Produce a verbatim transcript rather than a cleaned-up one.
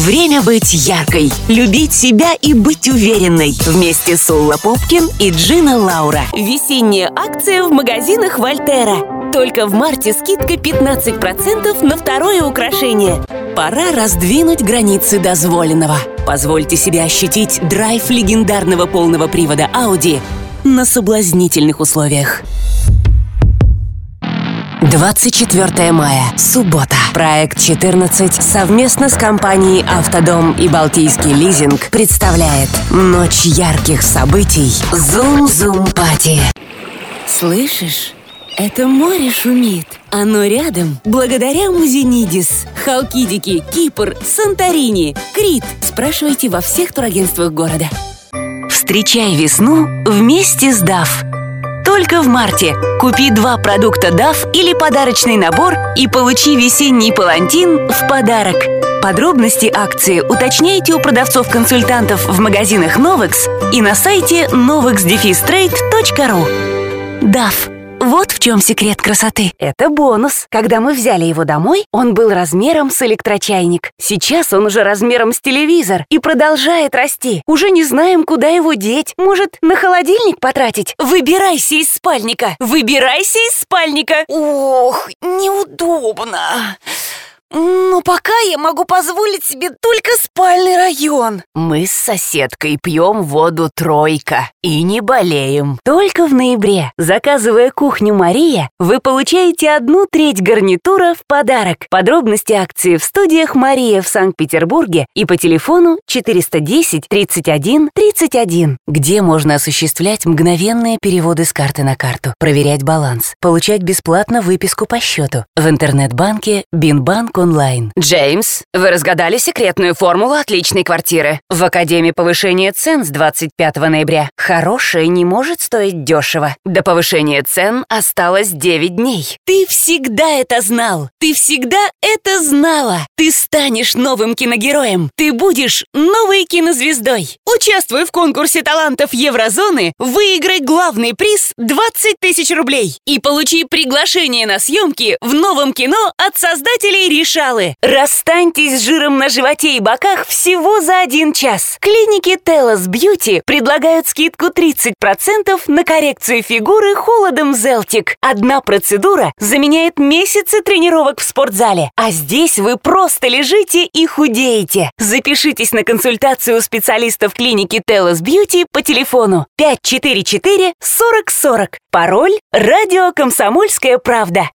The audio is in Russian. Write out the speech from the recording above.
Время быть яркой, любить себя и быть уверенной. Вместе с Улла Попкин и Джина Лаура. Весенняя акция в магазинах Вольтера. Только в марте скидка пятнадцать процентов на второе украшение. Пора раздвинуть границы дозволенного. Позвольте себе ощутить драйв легендарного полного привода Audi на соблазнительных условиях. двадцать четвёртое мая, суббота. Проект четырнадцать совместно с компанией «Автодом» и «Балтийский лизинг» представляет ночь ярких событий «Зум-Зум-Пати». Слышишь? Это море шумит. Оно рядом благодаря Музенидис, Халкидики, Кипр, Санторини, Крит. Спрашивайте во всех турагентствах города. Встречай весну вместе с даф. Только в марте купи два продукта даф или подарочный набор и получи весенний палантин в подарок. Подробности акции уточняйте у продавцов-консультантов в магазинах Новекс и на сайте новекс дефис трейд точка ру. даф. Вот в чем секрет красоты. Это бонус. Когда мы взяли его домой, он был размером с электрочайник. Сейчас он уже размером с телевизор и продолжает расти. Уже не знаем, куда его деть. Может, на холодильник потратить? Выбирайся из спальника! Выбирайся из спальника! Ох, неудобно. Но пока я могу позволить себе только спальный район. Мы с соседкой пьем воду «Тройка» и не болеем. Только в ноябре, заказывая кухню «Мария», вы получаете одну треть гарнитура в подарок. Подробности акции в студиях «Мария» в Санкт-Петербурге и по телефону четыреста десять тридцать один тридцать один, где можно осуществлять мгновенные переводы с карты на карту, проверять баланс, получать бесплатно выписку по счету в интернет-банке Бинбанк онлайн. Джеймс, вы разгадали секретную формулу отличной квартиры. В Академии повышения цен с двадцать пятого ноября. Хорошее не может стоить дешево. До повышения цен осталось девять дней. Ты всегда это знал. Ты всегда это знала. Ты станешь новым киногероем. Ты будешь новой кинозвездой. Участвуй в конкурсе талантов Еврозоны, выиграй главный приз двадцать тысяч рублей и получи приглашение на съемки в новом кино от создателей Решалы. Расстаньтесь с жиром на животе и боках всего за один час. Клиники Телос Бьюти предлагают скидку тридцать процентов на коррекцию фигуры холодом Зелтик. Одна процедура заменяет месяцы тренировок в спортзале, а здесь вы просто лежите и худеете. Запишитесь на консультацию у специалистов клиники Телос Бьюти по телефону пять четыре четыре сорок сорок. Пароль «Радио Комсомольская правда».